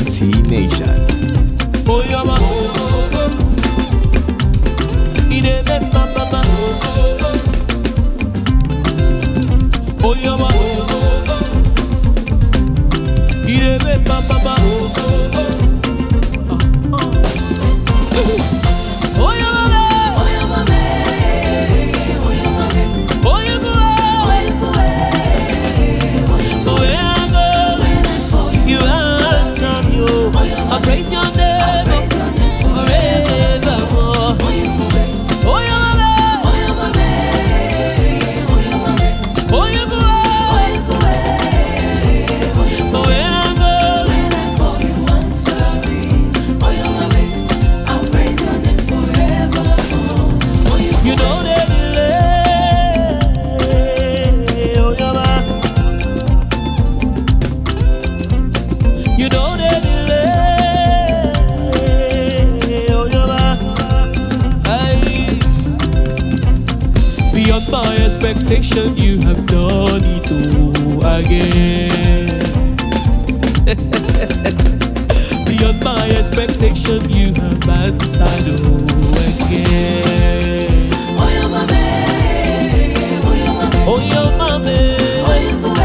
T Nation. Oh, yeah, man. Oh, yeah, man. I praise your name forevermore. Oh, yeah, mama. Oh, yeah, mama. Oh, yeah, mama. Oh, when I call you answer me. Oh, yeah, mama. I praise your name forevermore. You know the delay. Oh, yeah, mama. You know the delay. Beyond my expectation, you have done it all again. Beyond my expectation, you have answered all again. Oh, your mama, oh, your mama, oh, your mama, oh, your mama.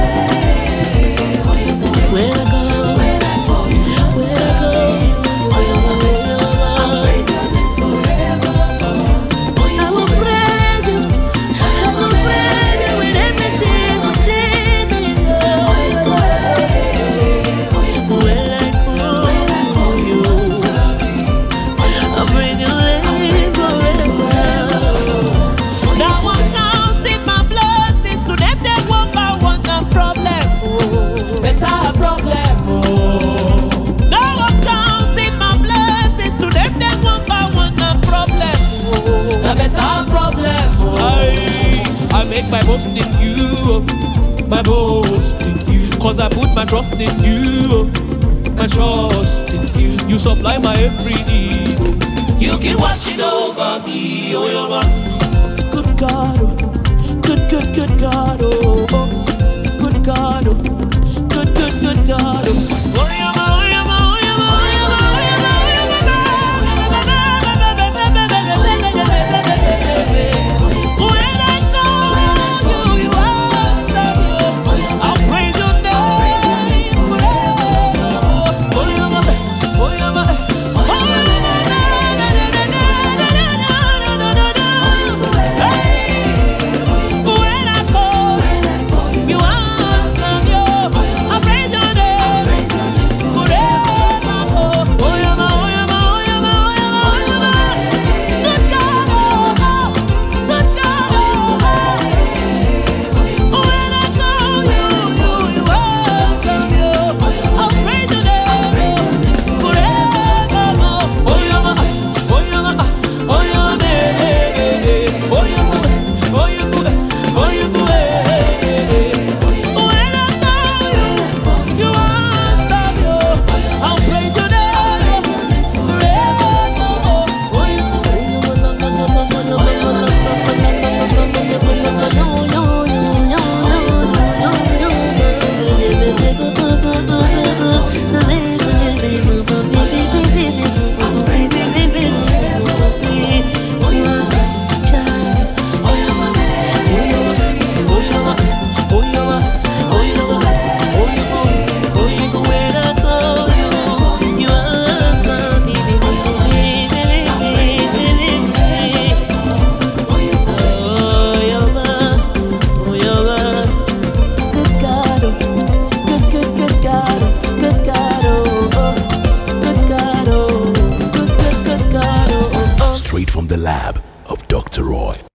Where I go, where I go, where I go, oh, your mama, I'll praise your name forever. I will praise you. I make my boast in you, my boast in you. Cause I put my trust in you, my trust in you. You supply my every need. You keep watching over me, oh yeah, man. Good God, oh. Good God, oh, oh. Good God, oh. Good God, oh. Oh yeah, man, oh yeah, man, oh yeah, man, oh yeah, man, oh yeah, man, oh yeah, man. Straight from the lab of Dr. Roy.